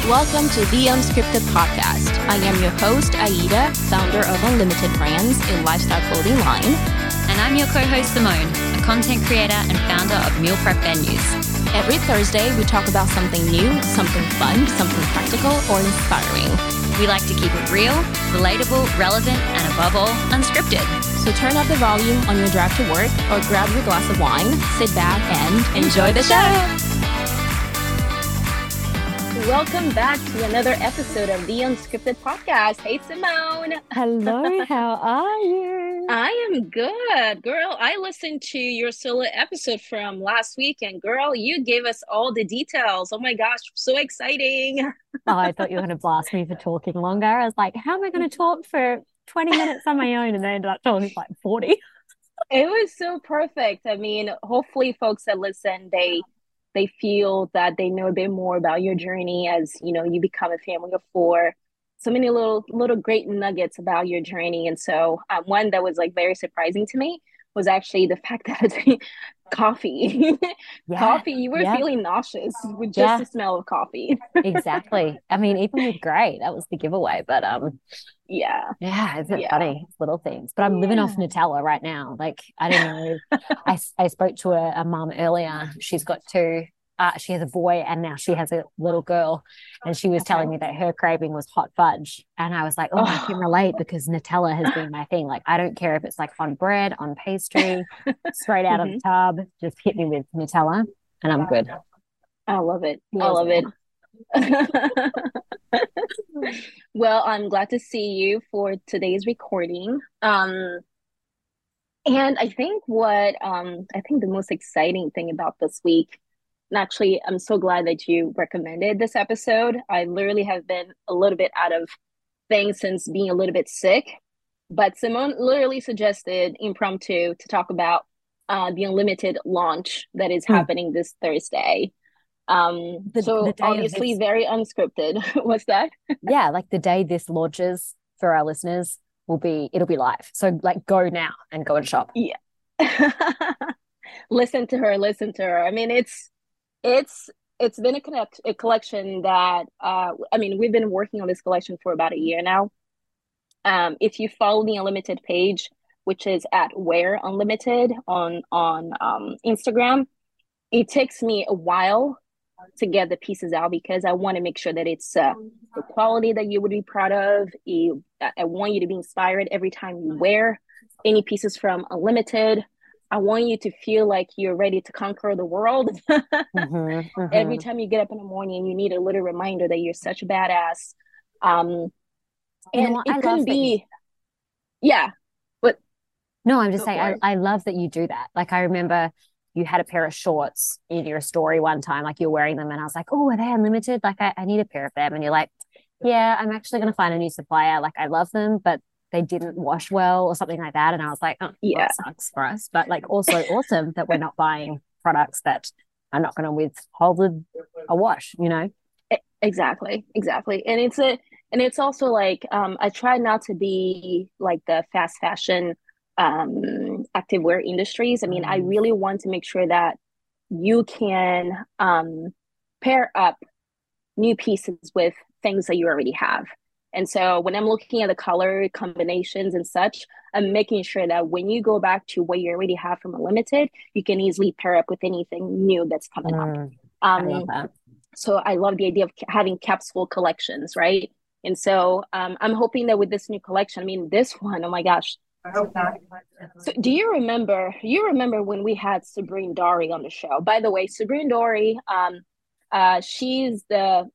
Welcome to the Unscripted Podcast. I am your host, Aida, founder of Unlimited Brands, a lifestyle clothing line. And I'm your co-host, Simone, a content creator and founder of Meal Prep Venues. Every Thursday, we talk about something new, something fun, something practical, or inspiring. We like to keep it real, relatable, relevant, and above all, unscripted. So turn up the volume on your drive to work or grab your glass of wine, sit back, and enjoy the show. Welcome back to another episode of the Unscripted Podcast. Hey, Simone. Hello, how are you? I am good, girl. I listened to your solo episode from last week, and girl, you gave us all the details. Oh my gosh, so exciting. Oh, I thought you were going to blast me for talking longer. I was like, how am I going to talk for 20 minutes on my own? And then I ended up talking like 40. It was so perfect. I mean, hopefully folks that listen, they feel that they know a bit more about your journey as, you know, you become a family of four. So many little great nuggets about your journey. And so one that was like very surprising to me was actually the fact that coffee, you were feeling nauseous with just the smell of coffee. Exactly. I mean, even with Grey, that was the giveaway. But isn't it funny? It's little things. But I'm living off Nutella right now. Like, I don't know. I spoke to a mum earlier. She's got two. She has a boy and now she has a little girl, and she was telling me that her craving was hot fudge, and I was like, I can relate because Nutella has been my thing. Like, I don't care if it's like on bread, on pastry, straight out of the tub, just hit me with Nutella and I'm good. I love it. I love it. Well, I'm glad to see you for today's recording. And I think the most exciting thing about this week, and actually, I'm so glad that you recommended this episode. I literally have been a little bit out of things since being a little bit sick. But Simone literally suggested impromptu to talk about the Unlimited launch that is happening this Thursday. So obviously very unscripted. What's that? Yeah, like the day this launches for our listeners it'll be live. So like go now and go and shop. Yeah. Listen to her. I mean, it's been a collection that we've been working on this collection for about a year now. If you follow the Unlimited page, which is at Wear Unlimited on Instagram, it takes me a while to get the pieces out because I want to make sure that it's the quality that you would be proud of. I want you to be inspired every time you wear any pieces from Unlimited. I want you to feel like you're ready to conquer the world. Every time you get up in the morning, you need a little reminder that you're such a badass. And it could be, but no, I'm just saying, I love that you do that. Like, I remember you had a pair of shorts in your story one time, like you're wearing them, and I was like, oh, are they Unlimited? Like, I need a pair of them. And you're like, yeah, I'm actually going to find a new supplier. Like, I love them, but they didn't wash well or something like that. And I was like, oh, yeah, well, that sucks for us. But like, also awesome that we're not buying products that are not going to withhold a wash, you know? Exactly. And it's also like, I try not to be like the fast fashion activewear industries. I mean, I really want to make sure that you can pair up new pieces with things that you already have. And so when I'm looking at the color combinations and such, I'm making sure that when you go back to what you already have from Unlimited, you can easily pair up with anything new that's coming up. I love that. So I love the idea of having capsule collections, right? And so I'm hoping that with this new collection, I mean, this one, oh my gosh. So do you remember when we had Sabrine Dory on the show? By the way, Sabrine Dory, she's the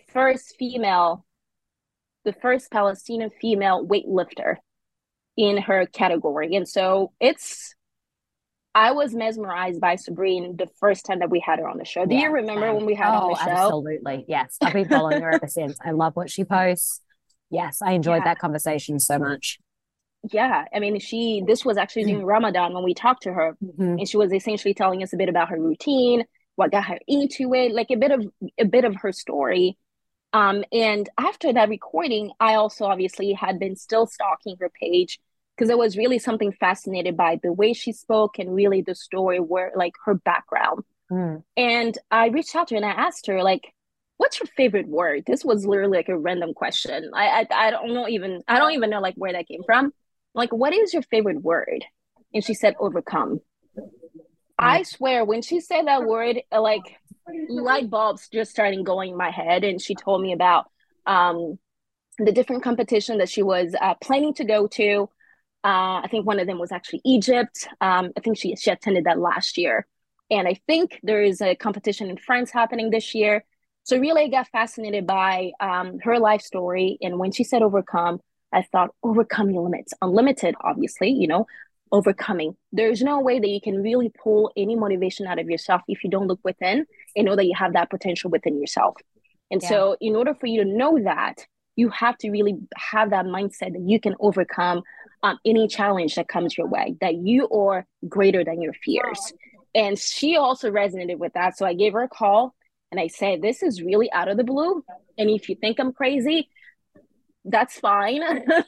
first Palestinian female weightlifter in her category. And so I was mesmerized by Sabrine the first time that we had her on the show. Do you remember when we had her on the show? Absolutely. Yes. I've been following her ever since. I love what she posts. Yes. I enjoyed that conversation so much. Yeah. I mean, this was actually during Ramadan when we talked to her, and she was essentially telling us a bit about her routine, what got her into it, like a bit of her story. And after that recording, I also obviously had been still stalking her page because I was really something fascinated by the way she spoke and really the story where like her background. And I reached out to her and I asked her, like, what's your favorite word? This was literally like a random question. I don't even know like where that came from. Like, what is your favorite word? And she said overcome. I swear when she said that word, like light bulbs just started going in my head. And she told me about the different competition that she was planning to go to. I think one of them was actually Egypt. I think she attended that last year. And I think there is a competition in France happening this year. So really I got fascinated by her life story. And when she said overcome, I thought overcome your limits. Unlimited, obviously, you know, overcoming. There's no way that you can really pull any motivation out of yourself if you don't look within and know that you have that potential within yourself. And so in order for you to know that, you have to really have that mindset that you can overcome any challenge that comes your way, that you are greater than your fears. And she also resonated with that. So I gave her a call and I said, this is really out of the blue. And if you think I'm crazy, that's fine.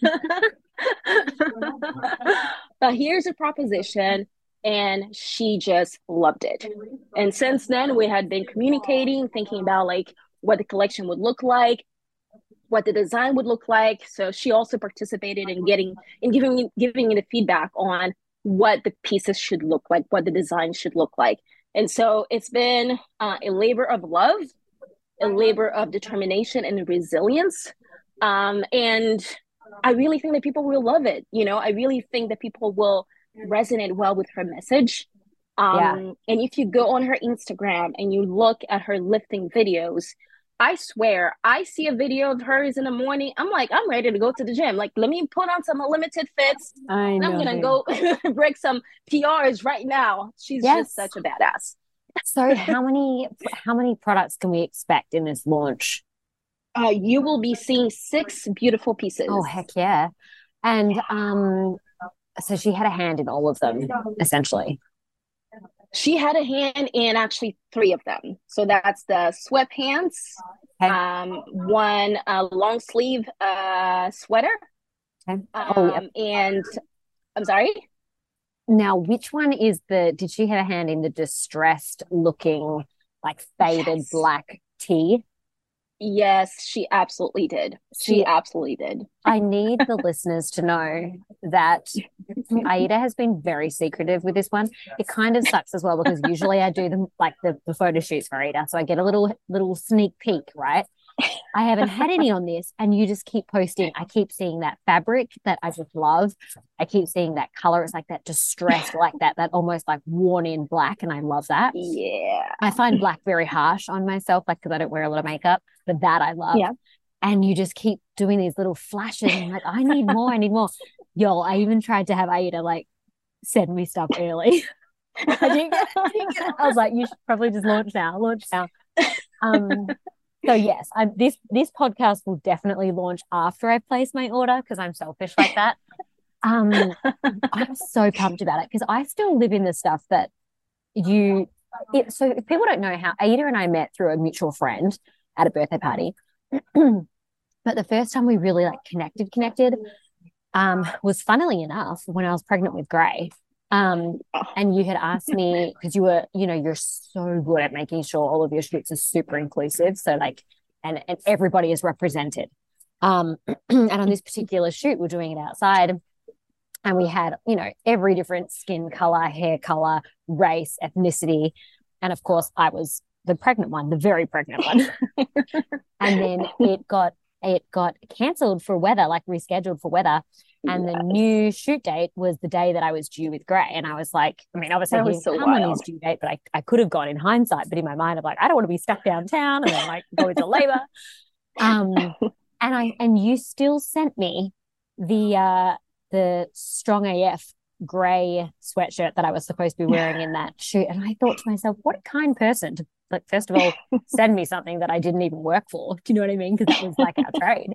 But here's a proposition. And she just loved it. And since then, we had been communicating, thinking about like what the collection would look like, what the design would look like. So she also participated in giving me the feedback on what the pieces should look like, what the design should look like. And so it's been a labor of love, a labor of determination and resilience. And I really think that people will love it. You know, I really think that people will resonate well with her message. And if you go on her Instagram and you look at her lifting videos, I swear, I see a video of hers in the morning. I'm like, I'm ready to go to the gym. Like, let me put on some Unlimited Fits. I'm going to go break some PRs right now. She's just such a badass. So how many products can we expect in this launch? You will be seeing 6 beautiful pieces. Oh, heck yeah. And so she had a hand in all of them, essentially. She had a hand in actually 3 of them. So that's the sweatpants, one long sleeve sweater, and I'm sorry? Now, which one is did she have a hand in the distressed looking, like faded black tee? Yes, she absolutely did. She absolutely did. I need the listeners to know that Aida has been very secretive with this one. It kind of sucks as well because usually I do them like the photo shoots for Aida, so I get a little sneak peek, right? I haven't had any on this, and you just keep posting. I keep seeing that fabric that I just love. I keep seeing that color. It's like that distressed, like that almost like worn in black, and I love that. Yeah. I find black very harsh on myself, like because I don't wear a lot of makeup, but that I love. Yeah. And you just keep doing these little flashes. And I'm like, I need more. Yo, I even tried to have Aida like send me stuff early. I didn't get it. I was like, you should probably just launch now. So yes, this podcast will definitely launch after I place my order because I'm selfish like that. I'm so pumped about it because I still live in the stuff that so if people don't know how Aida and I met through a mutual friend at a birthday party. But the first time we really like connected was funnily enough when I was pregnant with Gray. And you had asked me because you were, you're so good at making sure all of your shoots are super inclusive. So like, and everybody is represented. And on this particular shoot, we're doing it outside. And we had, every different skin color, hair color, race, ethnicity. And of course, I was the pregnant one, the very pregnant one. And then it got cancelled for weather, like rescheduled for weather. And the new shoot date was the day that I was due with Gray. And I was like, I mean, obviously he didn't come on his due date, but I could have gone in hindsight. But in my mind, I'm like, I don't want to be stuck downtown and then like go into labor. And you still sent me the Strong AF Gray sweatshirt that I was supposed to be wearing in that shoot. And I thought to myself, what a kind person to, like, first of all, send me something that I didn't even work for. Do you know what I mean? Because that was like our trade.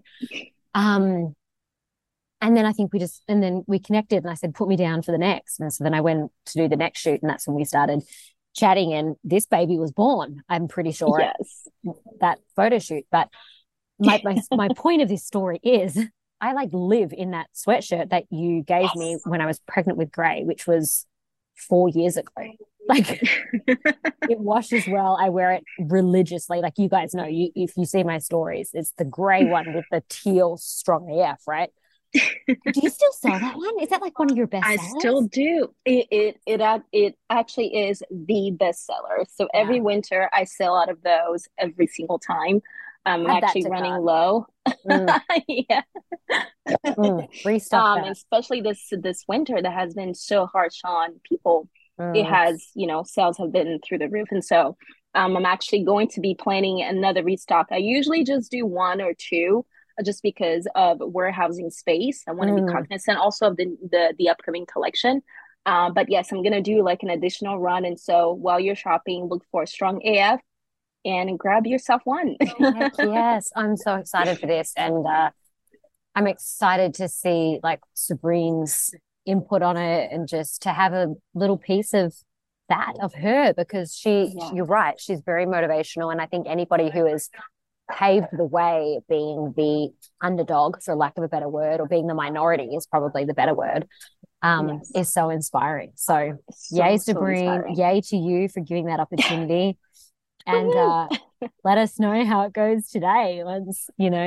And then I think we connected and I said, put me down for the next. And so then I went to do the next shoot and that's when we started chatting and this baby was born, I'm pretty sure. Yes. That photo shoot. But my point of this story is I like live in that sweatshirt that you gave me when I was pregnant with Gray, which was 4 years ago. Like it washes well. I wear it religiously. Like you guys know, if you see my stories, it's the gray one with the teal strong AF, right? Do you still sell that one? Is that like one of your best sellers? I still do. It actually is the best seller. So every winter I sell out of those every single time. I'm actually running low. Yeah. Restock especially this winter that has been so harsh on people. It has, sales have been through the roof. And so I'm actually going to be planning another restock. I usually just do 1 or 2 just because of warehousing space. I want to be cognizant also of the upcoming collection. But yes, I'm going to do like an additional run. And so while you're shopping, look for Strong AF and grab yourself one. Heck yes, I'm so excited for this. And I'm excited to see like Sabrine's input on it and just to have a little piece of that of her, because you're right, she's very motivational. And I think anybody who has paved the way, being the underdog, for lack of a better word, or being the minority is probably the better word, is so inspiring. So yay, Sabrine, yay to you for giving that opportunity. And let us know how it goes today. Once,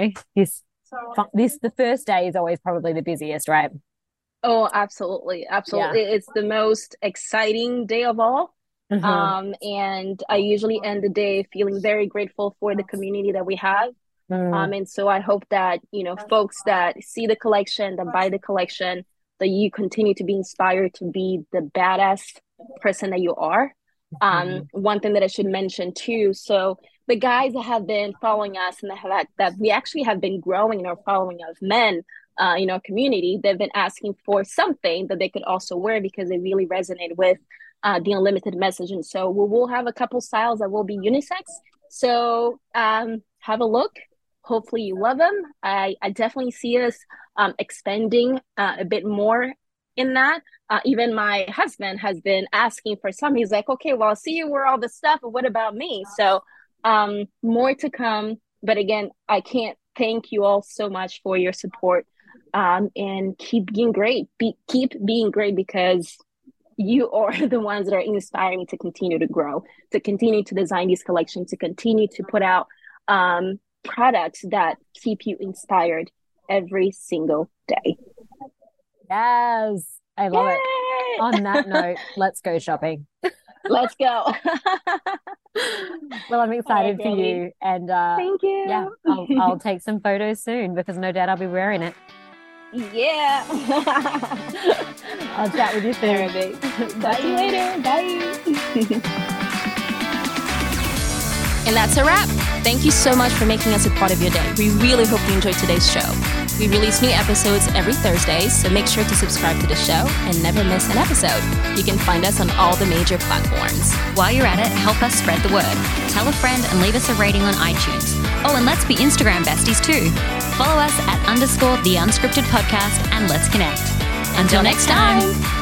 the first day is always probably the busiest, right? Oh, absolutely. Absolutely. Yeah. It's the most exciting day of all. And I usually end the day feeling very grateful for the community that we have. And so I hope that, folks that see the collection, that buy the collection, that you continue to be inspired to be the badass person that you are. One thing that I should mention too, so the guys that have been following us and that we actually have been growing in our following of men in our community, they've been asking for something that they could also wear because they really resonate with the Unlimited message. And so we will have a couple styles that will be unisex. So have a look. Hopefully you love them. I definitely see us expanding a bit more in that. Even my husband has been asking for some. He's like, okay, well, I see you wear all this stuff, but what about me? So more to come. But again, I can't thank you all so much for your support, and keep being great. Keep being great, because you are the ones that are inspiring me to continue to grow, to continue to design these collections, to continue to put out products that keep you inspired every single day. Yes, I love it. On that note, let's go shopping. Let's go. Well, I'm excited for you. And thank you. Yeah, I'll take some photos soon, because no doubt I'll be wearing it. Yeah. I'll chat with you soon. Talk to you later. Bye. And that's a wrap. Thank you so much for making us a part of your day. We really hope you enjoyed today's show. We release new episodes every Thursday, so make sure to subscribe to the show and never miss an episode. You can find us on all the major platforms. While you're at it, help us spread the word. Tell a friend and leave us a rating on iTunes. Oh, and let's be Instagram besties too. Follow us at _the Unscripted Podcast, and let's connect. Until next time.